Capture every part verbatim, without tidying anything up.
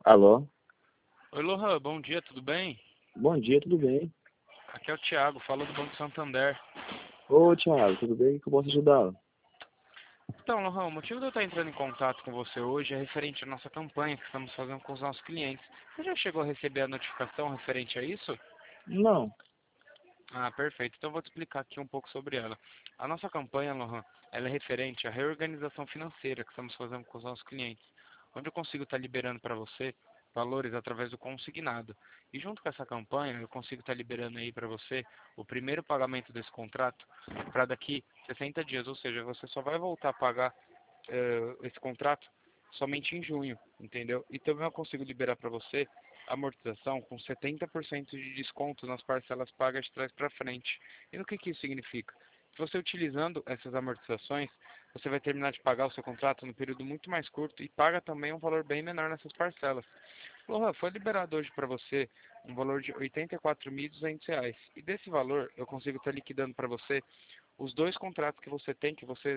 Alô? Oi, Lohan, bom dia, tudo bem? Bom dia, tudo bem? Aqui é o Thiago, falo do Banco Santander. Ô, Thiago, tudo bem? Que eu posso ajudá-lo? Então, Lohan, o motivo de eu estar entrando em contato com você hoje é referente à nossa campanha que estamos fazendo com os nossos clientes. Você já chegou a receber a notificação referente a isso? Não. Ah, perfeito. Então eu vou te explicar aqui um pouco sobre ela. A nossa campanha, Lohan, ela é referente à reorganização financeira que estamos fazendo com os nossos clientes, onde eu consigo estar liberando para você valores através do consignado. E junto com essa campanha, eu consigo estar liberando aí para você o primeiro pagamento desse contrato para daqui sessenta dias, ou seja, você só vai voltar a pagar eh, esse contrato somente em junho, entendeu? E também eu consigo liberar para você a amortização com setenta por cento de desconto nas parcelas pagas de trás para frente. E no que, que isso significa? Se você utilizando essas amortizações, você vai terminar de pagar o seu contrato no período muito mais curto e paga também um valor bem menor nessas parcelas. Lohan, foi liberado hoje para você um valor de oitenta e quatro mil e duzentos reais. E desse valor, eu consigo estar liquidando para você os dois contratos que você tem, que você,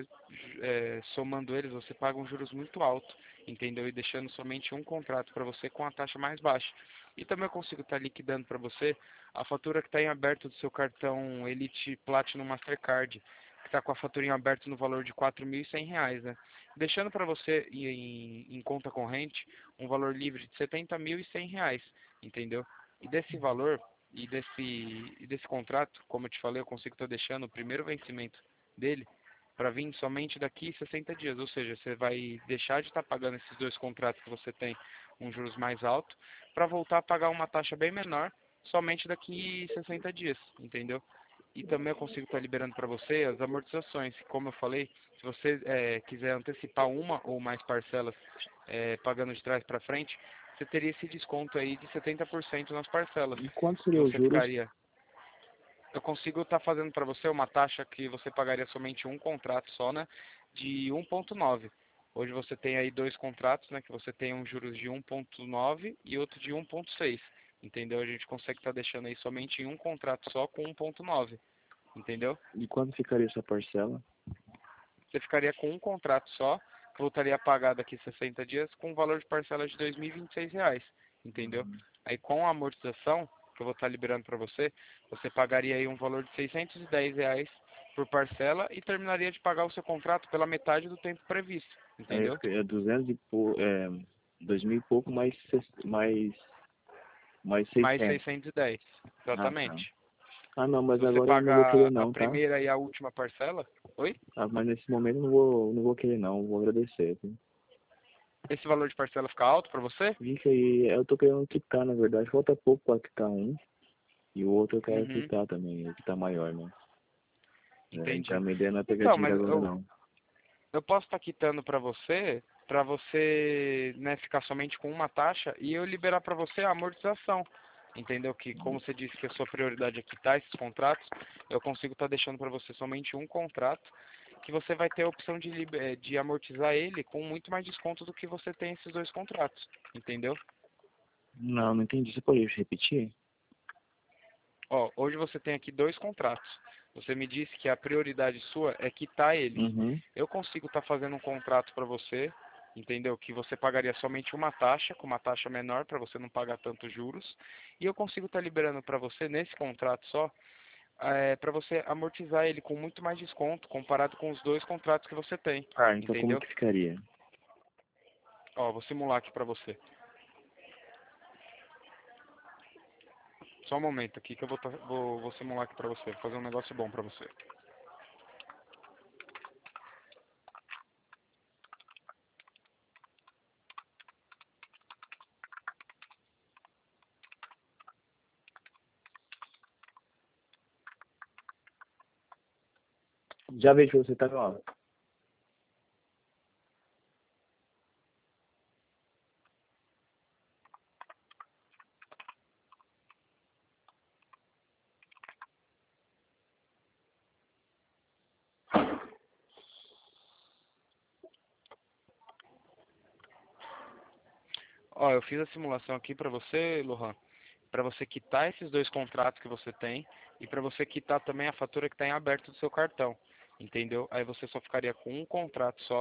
é, somando eles, você paga um juros muito alto, entendeu? E deixando somente um contrato para você com a taxa mais baixa. E também eu consigo estar liquidando para você a fatura que está em aberto do seu cartão Elite Platinum Mastercard, que está com a fatura em aberto no valor de quatro mil e cem reais, né? Deixando para você em, em conta corrente um valor livre de setenta mil e cem reais, entendeu? E desse valor, e desse, e desse contrato, como eu te falei, eu consigo estar deixando o primeiro vencimento dele para vir somente daqui sessenta dias. Ou seja, você vai deixar de estar pagando esses dois contratos que você tem um juros mais alto para voltar a pagar uma taxa bem menor somente daqui sessenta dias, entendeu? E também eu consigo estar liberando para você as amortizações. Como eu falei, se você é, quiser antecipar uma ou mais parcelas é, pagando de trás para frente, você teria esse desconto aí de setenta por cento nas parcelas. E quanto E seria os você juros? ficaria. Eu consigo estar fazendo para você uma taxa que você pagaria somente um contrato só, né? De um ponto nove. Hoje você tem aí dois contratos, né? Que você tem um juros de um ponto nove e outro de um ponto seis. Entendeu? A gente consegue estar deixando aí somente em um contrato só com um ponto nove. Entendeu? E quanto ficaria essa parcela? Você ficaria com um contrato só, que voltaria a pagar daqui sessenta dias com um valor de parcela de dois mil e vinte e seis reais, entendeu? Aí com a amortização, que eu vou estar liberando para você, você pagaria aí um valor de seiscentos e dez reais por parcela e terminaria de pagar o seu contrato pela metade do tempo previsto, É, entendeu? é duzentos e pouco, é, dois mil e pouco mais, ses- mais, mais Mais seiscentos. seiscentos e dez, Ah, tá. exatamente. Ah, não, Se mas você agora eu não vou querer pagar a não, tá? primeira e a última parcela, oi? Ah, mas nesse momento eu não vou, não vou querer não, vou agradecer, viu? Esse valor de parcela fica alto para você? Vixe aí, eu tô querendo quitar, na verdade, falta pouco pra quitar um, e o outro eu quero Uhum, quitar também, quitar maior, né? É, então entendi. a ideia não é pegar Então, dinheiro mas agora eu, não. eu posso estar quitando para você, para você, né, ficar somente com uma taxa e eu liberar para você a amortização. Entendeu? Que como você disse que a sua prioridade é quitar esses contratos, eu consigo estar deixando para você somente um contrato, que você vai ter a opção de, liber- eh, de amortizar ele com muito mais desconto do que você tem esses dois contratos. Entendeu? Não, não entendi. Você pode repetir? Ó, hoje você tem aqui dois contratos. Você me disse que a prioridade sua é quitar eles. Uhum. Eu consigo estar fazendo um contrato para você, entendeu? Que você pagaria somente uma taxa, com uma taxa menor para você não pagar tantos juros. E eu consigo estar liberando para você nesse contrato só, para você amortizar ele com muito mais desconto comparado com os dois contratos que você tem, Ah, então como entendeu? que ficaria? Ó, vou simular aqui para você. Só um momento aqui que eu vou, tá- vou, vou simular aqui para você, fazer um negócio bom para você. Já vejo que você tá ó. Ó, eu fiz a simulação aqui para você, Lohan, para você quitar esses dois contratos que você tem e para você quitar também a fatura que está em aberto do seu cartão, entendeu? Aí você só ficaria com um contrato só,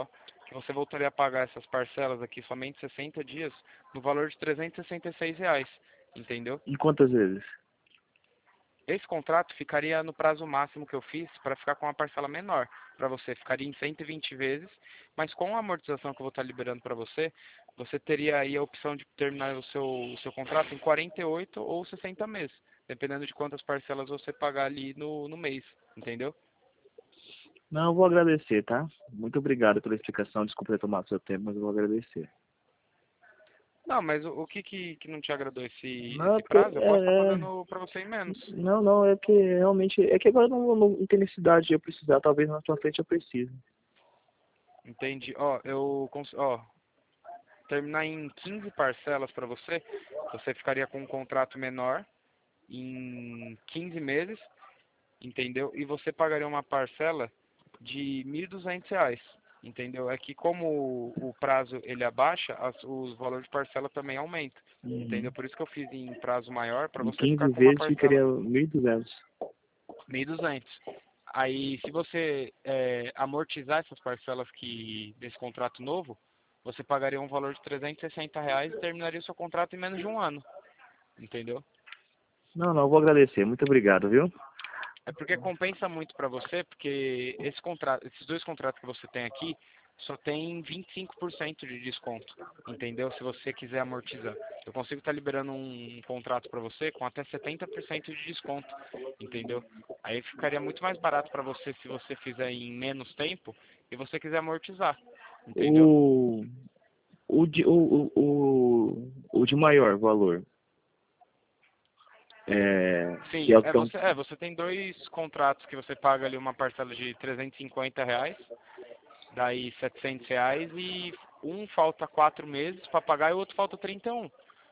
que você voltaria a pagar essas parcelas aqui somente sessenta dias, no valor de trezentos e sessenta e seis reais, entendeu? Em quantas vezes? Esse contrato ficaria no prazo máximo que eu fiz para ficar com uma parcela menor para você. Ficaria em cento e vinte vezes, mas com a amortização que eu vou estar liberando para você, você teria aí a opção de terminar o seu, o seu contrato em quarenta e oito ou sessenta meses, dependendo de quantas parcelas você pagar ali no, no mês, entendeu? Não, eu vou agradecer, tá? Muito obrigado pela explicação. Desculpa ter tomado seu tempo, mas eu vou agradecer. Não, mas o, o que, que que não te agradou esse, Não, esse porque prazo? Eu posso estar é, é, fazendo para você em menos. não, não, é que realmente é que agora não, não tem necessidade de eu precisar, talvez na sua frente eu precise. Entende? Ó, eu cons- ó, terminar em quinze parcelas para você, você ficaria com um contrato menor em quinze meses, entendeu? E você pagaria uma parcela de mil e duzentos reais, entendeu? É que como o, o prazo ele abaixa, as, os valores de parcela também aumentam, Uhum. entendeu? Por isso que eu fiz em prazo maior, para Em você ficar quinze com uma vezes parcela ficaria mil e duzentos. mil e duzentos. Aí, se você é, amortizar essas parcelas que desse contrato novo, você pagaria um valor de trezentos e sessenta reais e terminaria o seu contrato em menos de um ano, entendeu? Não, não, eu vou agradecer. Muito obrigado, viu? É porque compensa muito para você, porque esse contrato, esses dois contratos que você tem aqui só tem vinte e cinco por cento de desconto, entendeu? Se você quiser amortizar. Eu consigo estar liberando um contrato para você com até setenta por cento de desconto, entendeu? Aí ficaria muito mais barato para você se você fizer em menos tempo e você quiser amortizar, entendeu? O, o, de, o, o, o, o de maior valor, é, que Sim, é o que é estão... você, é, você tem dois contratos que você paga ali uma parcela de trezentos e cinquenta reais, daí setecentos reais e um falta quatro meses para pagar e o outro falta trinta e um.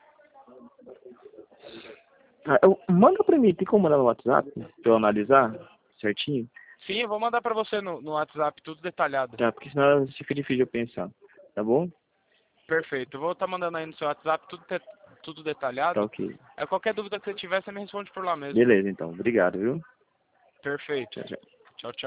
Ah, eu- manda pra mim, tem como mandar no WhatsApp pra eu analisar certinho? Sim, eu vou mandar para você no, no WhatsApp tudo detalhado. Tá, porque senão fica difícil eu pensar. Tá bom? Perfeito. Eu vou estar mandando aí no seu WhatsApp tudo, te- tudo Tá detalhado. ok. Aí qualquer dúvida que você tiver, você me responde por lá mesmo. Beleza, então. Obrigado, viu? Perfeito. Tchau, tchau. Tchau, tchau.